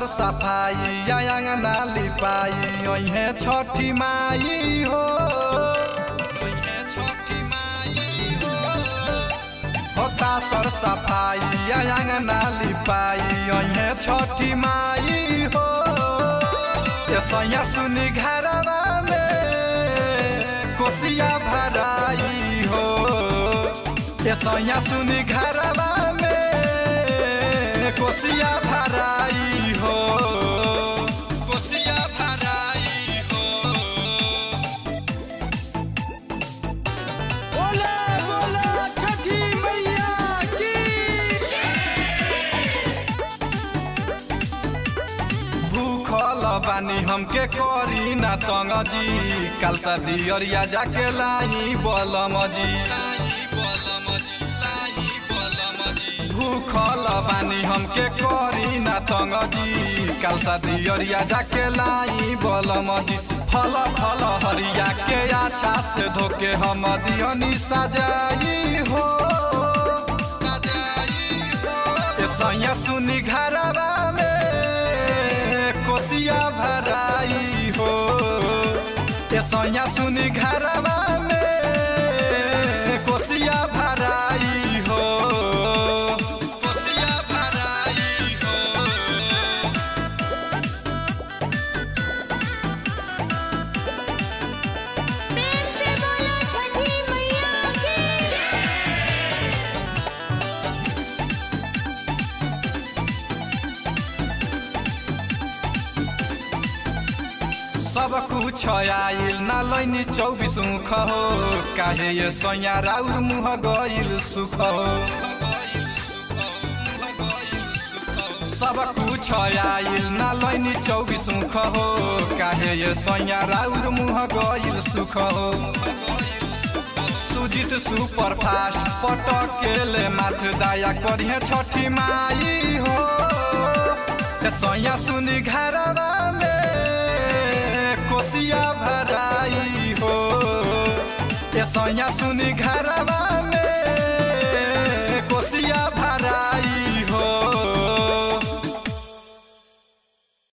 सफाई आंगना लिपाई ओहे छठी माई हो होता सर सफाई आंगना लिपाई ओहे छठी माई हो सैया सुनी घरवा में कोसिया भराई हो सैया सुनी घरवा में कोसिया भराई हो कोसिया भराई हो। बोला बोला छठी मैया की भूखल बानी हमके करी ना तंग जी काल शादी अरिया जाके लाई बलम जी भूखल बानी हमके करी ना तंग जी काल शादी अरिया जाके लाई बलम जी फल फल हरिया के अच्छा से धोके हम दियनी सजाई हो सैया सुनी घरवा में कोसिया भराई हो सैया सुनी घरवा में कोसिया भराई हो कोसिया भराई हो। प्रेम से बोलो छठी मैया की सब कुछ आइल ना लैनी 24 मुख हो काहे ये सैया राउर मुह गइल सुख हो सब कुछ आइल ना लैनी 24 मुख हो काहे ये सैया राउर मुह गइल सुख हो सुजित सुपर फास्ट पटकेले माथ दया करिहे छठी माई हो सैया सुनी घरवा में कोसिया भराई हो सैया सुनी घरवा